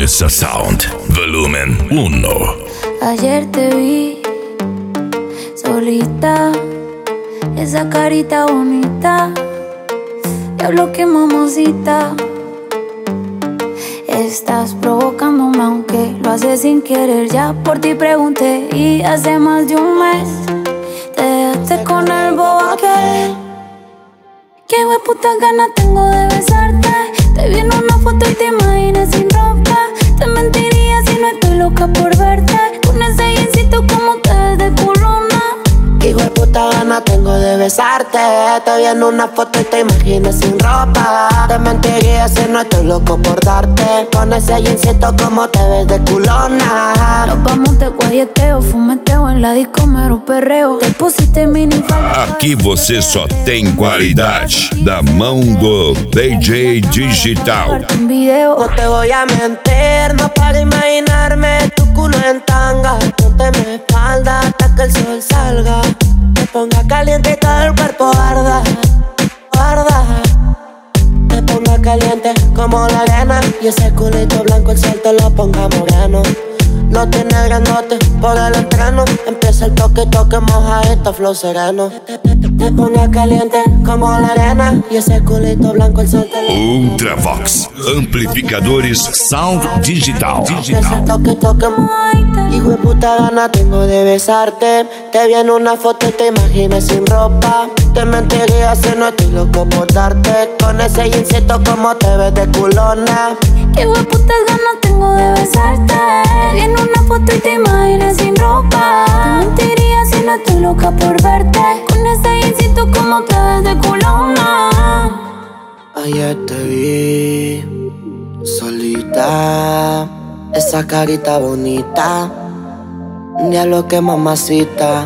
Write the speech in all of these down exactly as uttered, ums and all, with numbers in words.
Mesa Sound, volumen uno. Ayer te vi solita, esa carita bonita. Diablo, que mamacita. Estás provocándome aunque lo haces sin querer. Ya por ti pregunté y hace más de un mes te dejaste con el bobo aquel. Qué hueputa gana tengo de besarte. Te vi en una foto y te imaginas sin ropa. Te mentiría si no estoy loca por verte. Con ese jeansito como te ves de culona. Qué hueputa gana tengo de besarte. Te vi en una foto y te imaginas sin ropa. Te mentiría si no estoy loco por darte. Con ese jeansito como te ves de culona. Nos vamos de guayeteo, fumeteo en la disco, mero perreo. Te pusiste minifalda. Aqui você só tem qualidade da mão do D J Digital. Un video. No te voy a mentir, no para imaginarme tu culo en tanga. Ponte mi espalda hasta que el sol salga. Te ponga caliente y todo el cuerpo arda, arda. Te ponga caliente como la arena. Y ese culito blanco el sol te lo ponga moreno. No tiene grandote por el entreno. Empieza el toque, toque, mojadito, flow sereno. Te, te, te, te ponga caliente como la arena. Y ese culito blanco el sol te lo Ultravox, amplificadores Sound Digital. Empieza el toque, toque, hijo de puta gana tengo de besarte. Te vi en una foto y te imaginas sin ropa. Te mentiría si no estoy loco por darte. Con ese jeansito como te ves de culona. Qué hueputas ganas tengo de besarte. Vi en una foto y te imaginas sin ropa. Te mentiría si no estoy loca por verte. Con ese jeansito como te ves de culona. Ayer te vi solita, esa carita bonita. Diablo, que mamacita.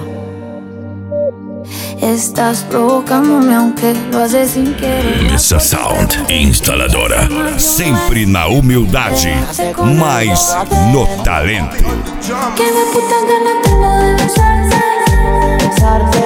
Estás provocándome aunque lo haces sin querer. Mesa Sound, instaladora. Sempre na humildade, mas no talento. Qué hueputas ganas tengo de besarte. Besarte.